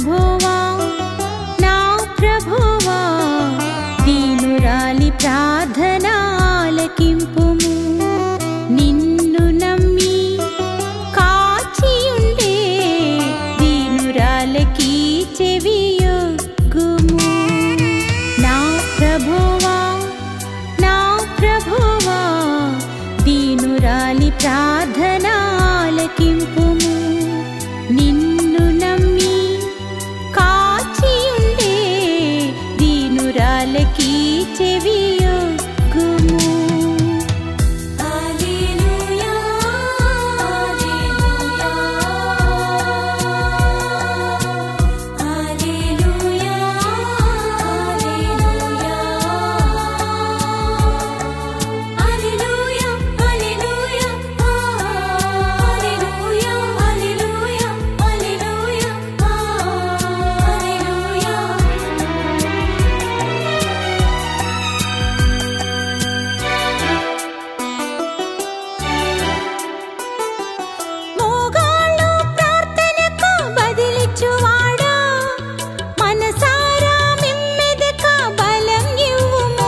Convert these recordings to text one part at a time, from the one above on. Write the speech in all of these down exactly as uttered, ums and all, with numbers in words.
ప్రభువా నా ప్రభువా దీనురాలి ప్రార్థన ఆలకింపుము. నిన్ను నమ్మి కాచియుండే దీనురాలకి చెవియొగ్గుము. నా ప్రభువా నా ప్రభువా దీనురాలి ప్రార్థన ఆలకింపుము. నిన్ను నమ్మి కాచియుండే దీనురాలకి చెవియొగ్గుము. హల్లెలూయా హల్లెలూయా హల్లెలూయా హల్లెలూయా హల్లెలూయా హల్లెలూయా హల్లెలూయా హల్లెలూయా మోగాళ్ళు ప్రార్థనకు బదిలిచ్చువాడా మనసారా మిమ్మెదక బలం ఇవ్వుము.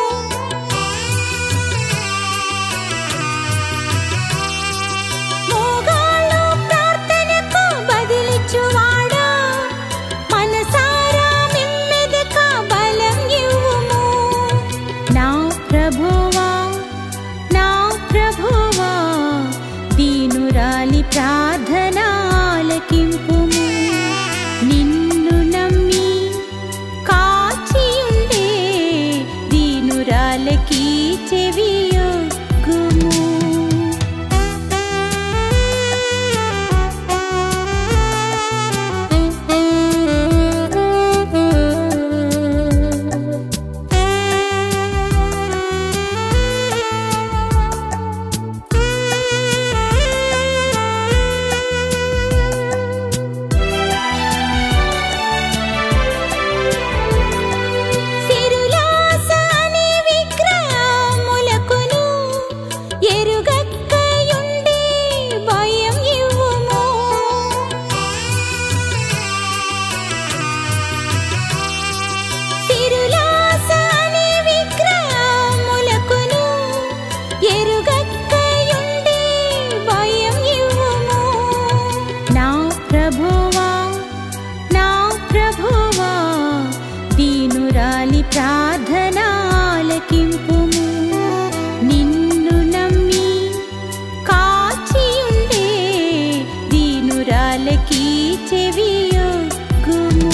మోగాళ్ళు ప్రార్థనకు బదిలిచ్చువాడా మనసారా మిమ్మెదక బలం ఇవ్వుము. నా ప్రభువా నా ప్రభువా దీనురాలి ప్రార్థన ఆలకింపుము. నిన్ను నమ్మి కాచియుండే దీనురాలకి చెవియొగ్గుము. సిరులాస అనే విగ్రహములకును ఎరుగక్కయుండే భయం ఇవ్వుము. సిరులాస అనే విగ్రహములకును ఎరుగక్కయుండే భయం ఇవ్వుము. నా ప్రభువా నా ప్రభువా దీనురాలి ప్రార్థన ఆలకింపుము. నిన్ను నమ్మి కాచియుండే దీనురాలకి చెవియొగ్గుము.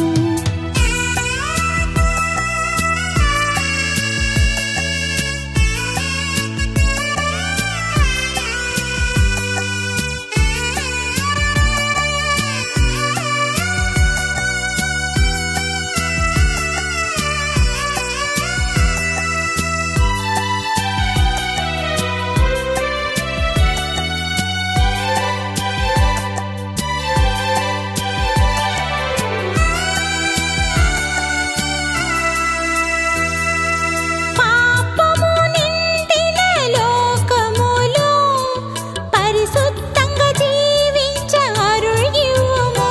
పాపము నిండిన లోకములో పరిశుద్ధంగా జీవించ అరుళివ్వుము.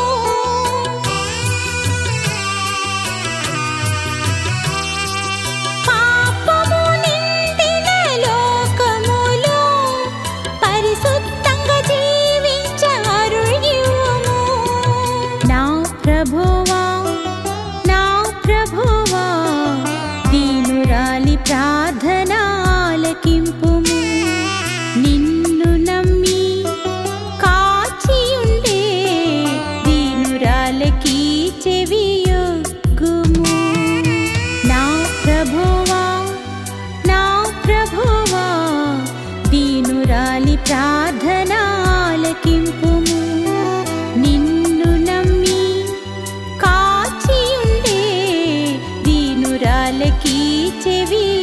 పాపము నిండిన లోకములో పరిశుద్ధంగా జీవించ అరుళివ్వుము. నా ప్రభువా నా ప్రభువా దీనురాలి ప్రార్థన ఆలకింపుము. నిన్ను నమ్మి కాచియుండే దీనురాలకి చెవియొగ్గుము. నా ప్రభువా నా ప్రభువా దీనురాలి ప్రార్థన ఆలకింపుము. నిన్ను నమ్మి కాచియుండే దీనురాలకి చెవి